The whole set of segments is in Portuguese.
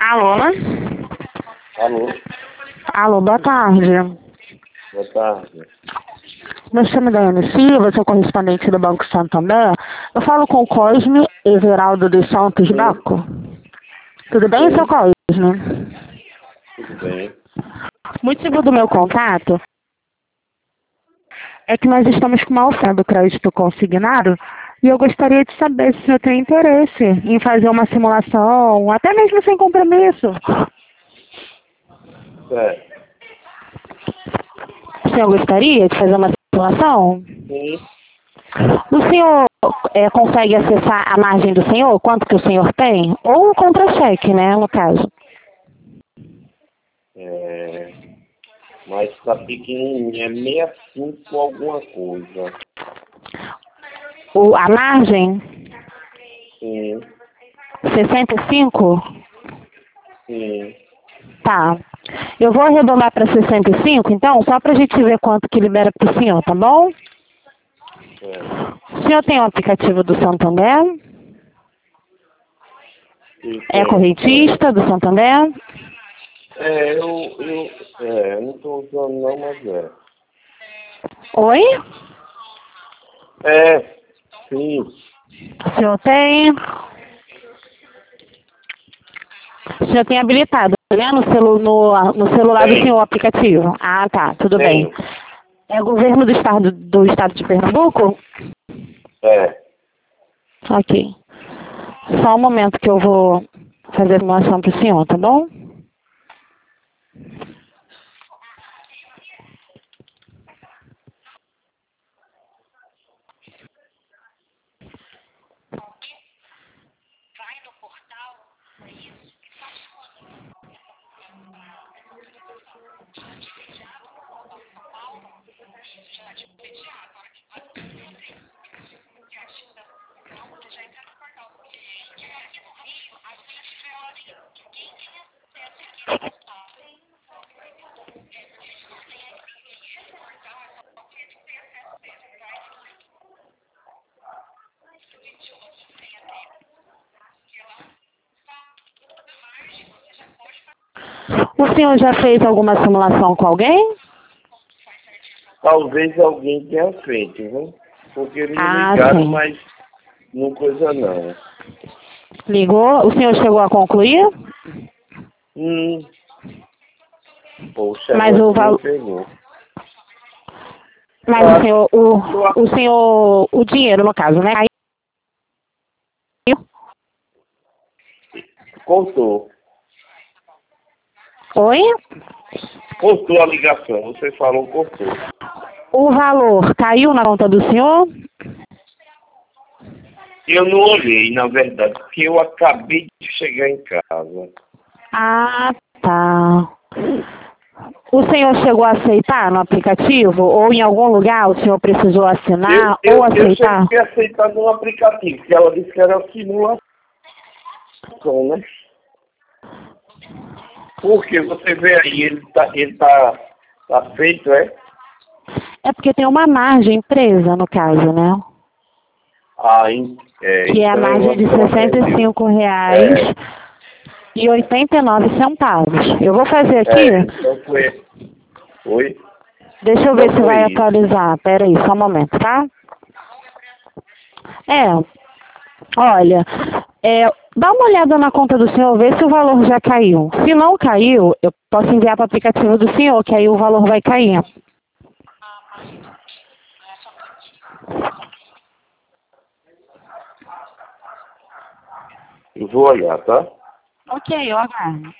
Alô? Alô, Alô, boa tarde. boa tarde. Me chamo Daiane Silva, sou correspondente do Banco Santander. Eu falo com o Cosme Everaldo dos Santos Sim, Baco. Tudo bem, seu sim, Cosme? tudo bem. O motivo do meu contato é que nós estamos com uma oferta do crédito consignado e eu gostaria de saber se o senhor tem interesse em fazer uma simulação, até mesmo sem compromisso. Certo. O senhor gostaria de fazer uma simulação? Sim, O senhor consegue acessar a margem do senhor? Quanto que o senhor tem? Ou um contra-cheque, né, no caso. mas tá pequenininha, é 65 alguma coisa. A margem? Sim, 65? sim, Tá. Eu vou arredondar para 65, então, só para a gente ver quanto que libera para o senhor, tá bom? certo. O senhor tem o aplicativo do Santander? Eu É tenho. correntista do Santander? Eu não tô usando não, mas é. Oi? Sim, O senhor tem? O senhor tem habilitado, né? No celular do senhor o tenho, aplicativo. Ah, tá, tudo bem. tenho. É governo do estado de Pernambuco? É, Ok. Só um momento que eu vou fazer uma ação para o senhor, tá bom? O senhor já fez alguma simulação com alguém? talvez alguém tenha feito, viu? Porque me Ah, ligaram, sim. mas não coisa não. Ligou? O senhor chegou a concluir? Hum, poxa, Mas agora o tu me valor. pegou. Mas Eu o acho, senhor, eu acho o senhor, o dinheiro no caso, né? Caiu? que cortou. Oi? Cortou a ligação, você falou, cortou. O valor caiu na conta do senhor? Eu não olhei, na verdade, porque eu acabei de chegar em casa. Ah, tá. O senhor chegou a aceitar no aplicativo? Ou em algum lugar o senhor precisou Eu, assinar ou eu, eu aceitar? cheguei a aceitar no aplicativo, que ela disse que era simulação, né? Porque você vê aí, tá feito, é? É porque tem uma margem presa no caso, né? Que é a Então eu margem de acho que R$ ela perdeu. É, 65,89. Eu vou fazer aqui, então foi. Oi? deixa eu ver Então se foi vai isso. atualizar. Pera aí, só um momento, tá? É, olha, dá uma olhada na conta do senhor, vê se o valor já caiu. Se não caiu, eu posso enviar para o aplicativo do senhor, que aí o valor vai cair. Eu vou olhar, tá? Ok, eu aguardo.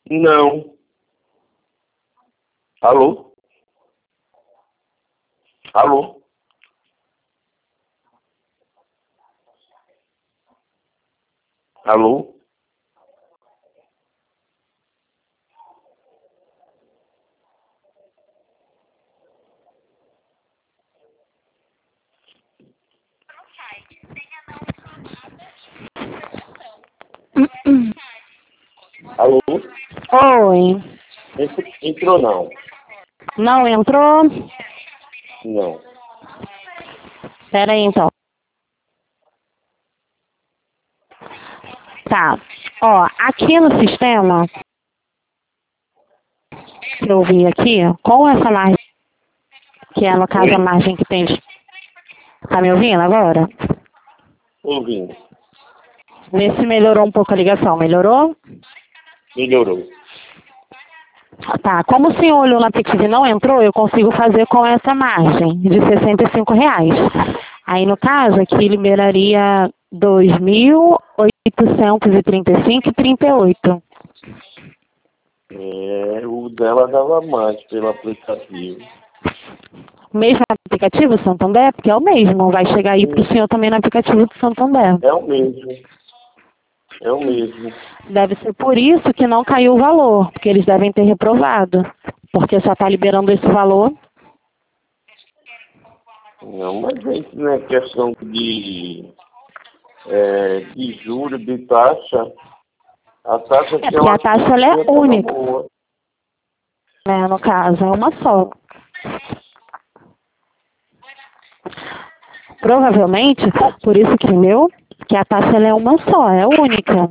Não. Alô? Alô? Alô? Alô? Oi. Entrou não? Não entrou? Não. Pera aí, então. Tá. Ó, aqui no sistema, que eu vi aqui, com essa margem, que é no caso a Oi? margem que tem... Tá me ouvindo agora? Ouvindo. Vê se melhorou um pouco a ligação. Melhorou? Melhorou. Tá, como o senhor olhou no aplicativo e não entrou, eu consigo fazer com essa margem de R$ 65. Aí, no caso, aqui liberaria 2.835,38. O dela dava mais pelo aplicativo. O mesmo aplicativo Santander? Porque é o mesmo. Vai chegar aí para o senhor também no aplicativo do Santander. É o mesmo. É o mesmo. Deve ser por isso que não caiu o valor, porque eles devem ter reprovado. Porque só está liberando esse valor. Não, mas isso não é questão de juros, de taxa. A taxa É que porque a taxa ela é única, boa. né? No caso, é uma só. Provavelmente, por isso que entendeu, que a taxa ela é uma só, é única.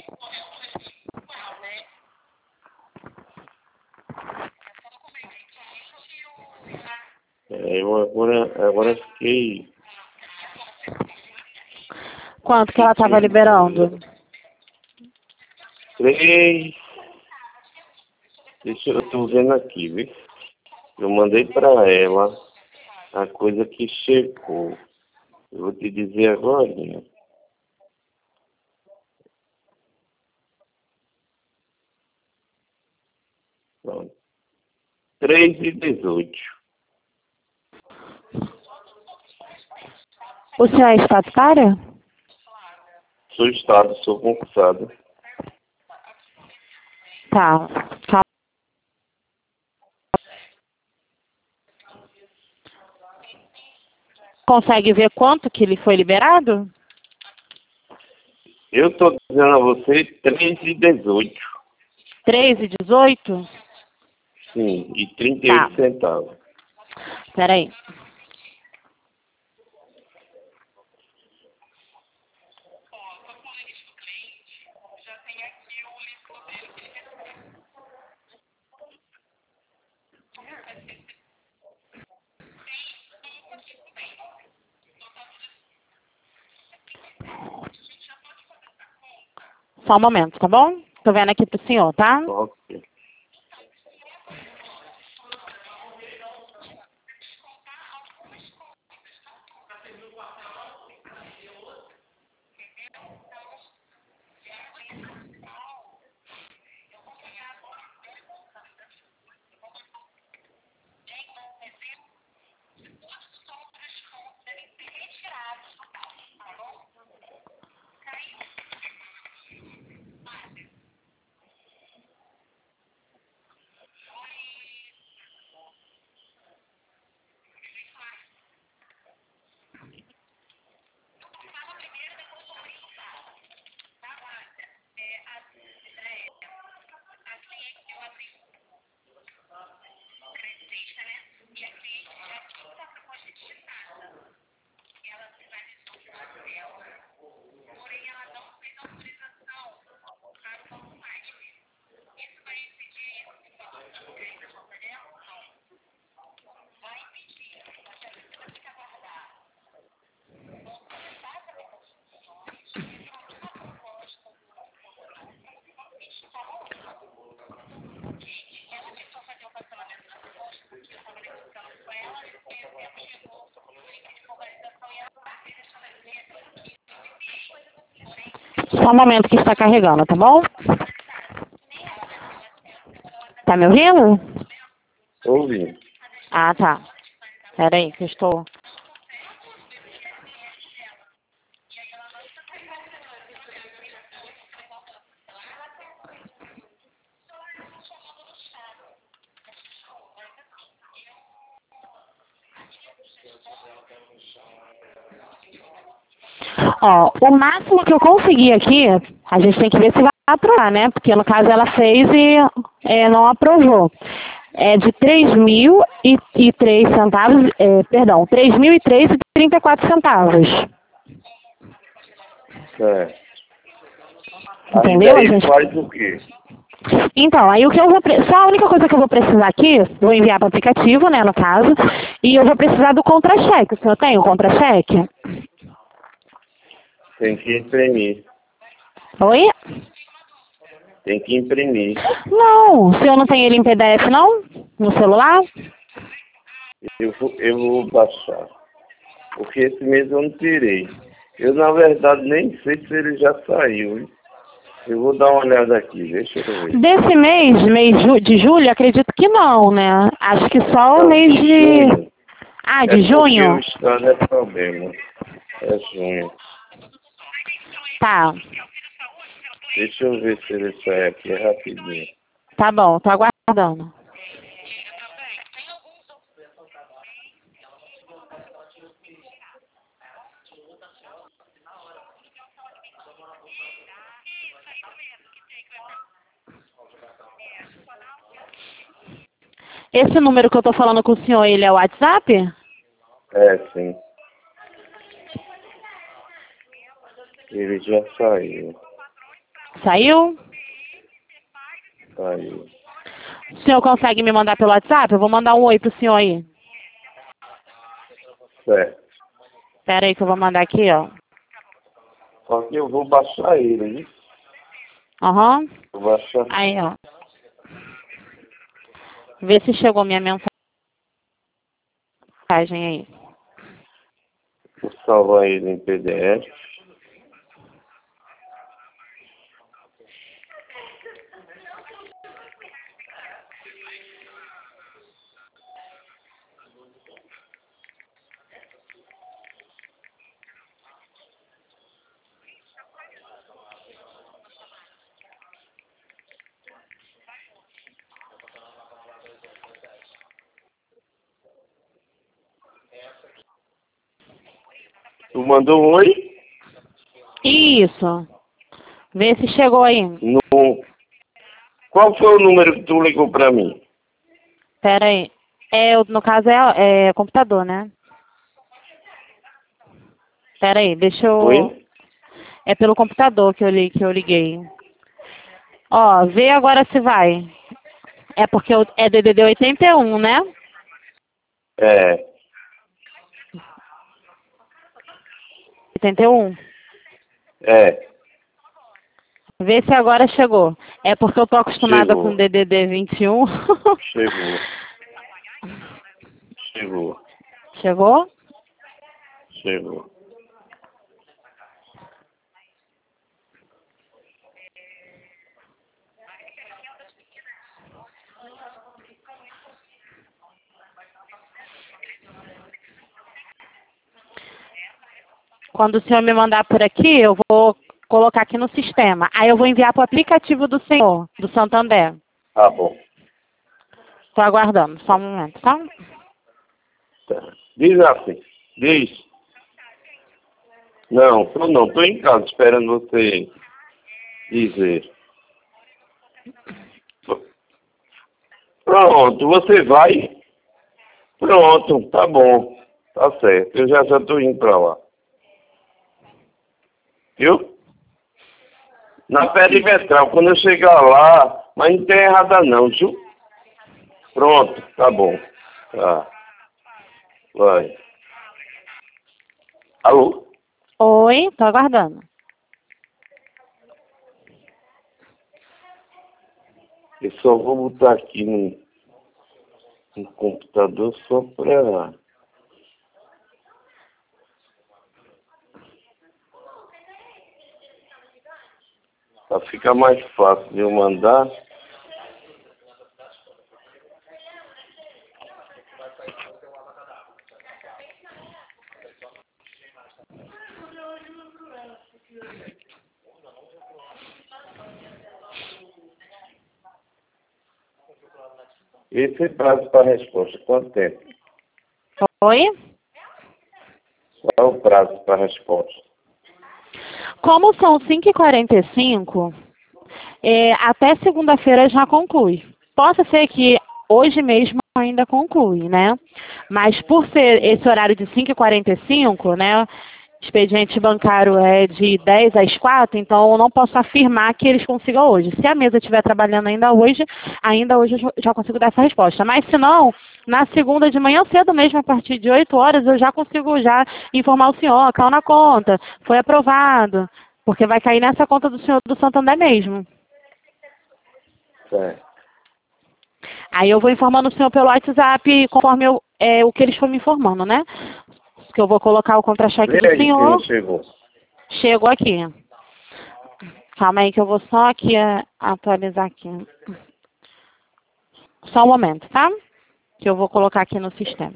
Eu agora fiquei. Quanto que ela estava liberando? 3. Deixa eu tô vendo aqui, viu? Eu mandei para ela a coisa que chegou. Eu vou te dizer agora. Pronto. 3,18. O senhor é estatutária? Sou Estado, sou concursado. Tá. Tá. Consegue ver quanto que ele foi liberado? Eu estou dizendo a você 3,18. 3,18? Sim, e Tá. 38 centavos. Peraí. Só um momento, tá bom? Tô vendo aqui pro senhor, tá? Ok. Só um momento que está carregando, tá bom? Tá me ouvindo? Ouvi. Ah, tá. Pera aí, que eu estou... Ó, o máximo que eu consegui aqui, a gente tem que ver se vai aprovar, né? Porque no caso ela fez e não aprovou. É de 3.003 centavos, perdão, 3.003,34 centavos. É. Aí Entendeu? A daí gente... faz o quê? Então, aí o que eu vou só a única coisa que eu vou precisar aqui, vou enviar para o aplicativo, né, no caso, e eu vou precisar do contra-cheque. O senhor tem o contra-cheque? Tem que imprimir. Oi? Tem que imprimir. Não, o senhor não tem ele em PDF, não? No celular? Eu vou baixar. Porque esse mês eu não tirei. Eu, na verdade, nem sei se ele já saiu, hein? Eu vou dar uma olhada aqui, deixa eu ver. Desse de julho, acredito que não, né? Acho que só o Não, mês de de... junho. Ah, É de porque o junho? estado é problema. É junho. Tá, Deixa eu ver se ele sai aqui rapidinho. tá bom, tô aguardando. Esse número que eu tô falando com o senhor, ele é o WhatsApp? É, sim. Ele já saiu. Saiu? Saiu. O senhor consegue me mandar pelo WhatsApp? Eu vou mandar um oi pro senhor aí. Certo. Pera aí que eu vou mandar aqui, ó. Só que eu vou baixar ele, hein? Aham. Vou baixar. Aí, ó. Vê se chegou minha mensagem aí. Vou salvar ele em PDF. Tu mandou um oi? Isso. Vê se chegou aí. No... Qual foi o número que tu ligou pra mim? Pera aí. No caso é computador, né? Pera aí, deixa eu... Oi? É pelo computador que eu liguei. Ó, vê agora se vai. É porque é DDD 81, né? É. 81. É. Vê se agora chegou. É porque eu tô acostumada com Chegou. DDD 21. Chegou. Chegou. Chegou? Chegou. Quando o senhor me mandar por aqui, eu vou colocar aqui no sistema. Aí eu vou enviar para o aplicativo do senhor, do Santander. Tá bom. Estou aguardando, só um momento, tá? Tá. Diz assim. Diz. Não, tô não. Tô em casa esperando você dizer. Pronto, você vai. Pronto, tá bom. Tá certo. Eu já tô indo pra lá. Viu? Na perimetral, quando eu chegar lá, mas não tem errada não, viu? Pronto, tá bom. Tá. Vai. Alô? Oi, estou aguardando. Eu só vou botar aqui no computador só pra ficar mais fácil de eu mandar. Esse prazo para resposta, quanto tempo? Oi? Qual é o prazo para resposta? Como são 5h45, até segunda-feira já conclui. Possa ser que hoje mesmo ainda conclui, né? Mas por ser esse horário de 5h45, né? Expediente bancário é de 10 às 4, então eu não posso afirmar que eles consigam hoje. Se a mesa estiver trabalhando ainda hoje eu já consigo dar essa resposta. Mas se não, na segunda de manhã cedo mesmo, a partir de 8 horas, eu já consigo já informar o senhor, caiu na conta, foi aprovado, porque vai cair nessa conta do senhor do Santander mesmo. Certo. Aí eu vou informando o senhor pelo WhatsApp, conforme o que eles foram me informando, né? Que eu vou colocar o contra-cheque Vê do aí se senhor. não chegou. Chegou aqui. Calma aí que eu vou só aqui atualizar aqui. Só um momento, tá? Que eu vou colocar aqui no sistema.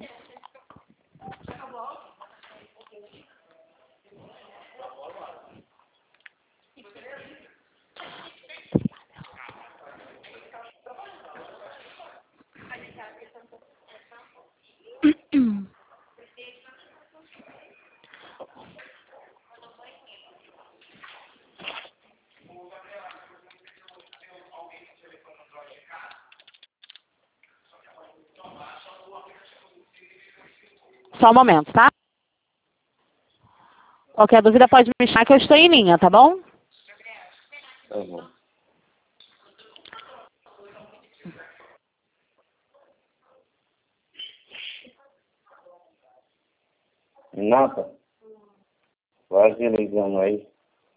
Só um momento, tá? Qualquer dúvida pode me chamar que eu estou em linha, tá bom? Tá bom. Nada. Vai agilizando aí.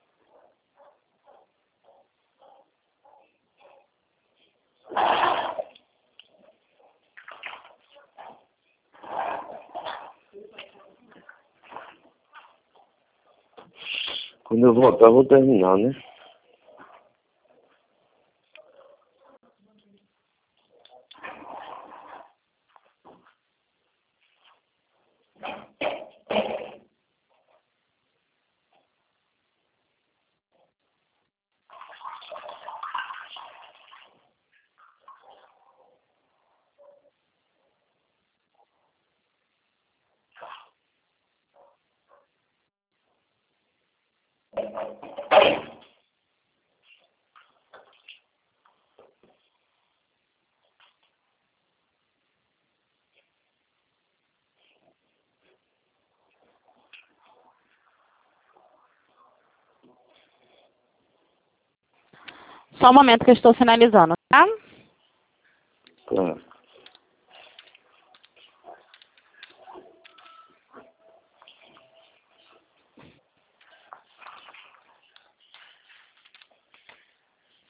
Quando eu voltar, eu vou terminar, né? Só um momento que eu estou finalizando.